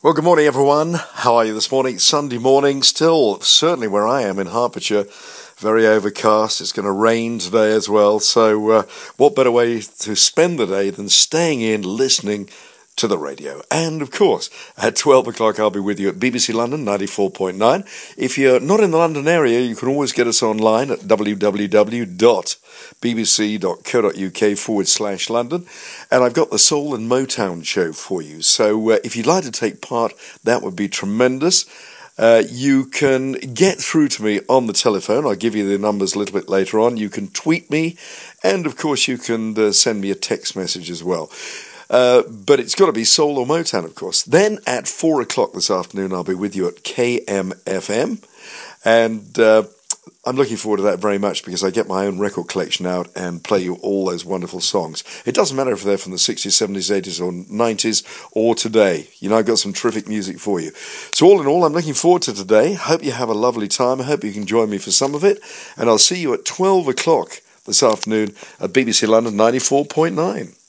Well, good morning, everyone. How are you this morning? Sunday morning, still, certainly where I am in Hertfordshire, very overcast. It's going to rain today as well. So what better way to spend the day than staying in, listening to the radio. And, of course, at 12 o'clock, I'll be with you at BBC London 94.9. If you're not in the London area, you can always get us online at www.bbc.co.uk/London. And I've got the Soul and Motown show for you. So if you'd like to take part, that would be tremendous. You can get through to me on the telephone. I'll give you the numbers a little bit later on. You can tweet me. And, of course, you can send me a text message as well. But it's got to be Soul or Motown, of course. Then at 4 o'clock this afternoon, I'll be with you at KMFM. And I'm looking forward to that very much because I get my own record collection out and play you all those wonderful songs. It doesn't matter if they're from the 60s, 70s, 80s or 90s or today. You know, I've got some terrific music for you. So all in all, I'm looking forward to today. Hope you have a lovely time. I hope you can join me for some of it. And I'll see you at 12 o'clock this afternoon at BBC London 94.9.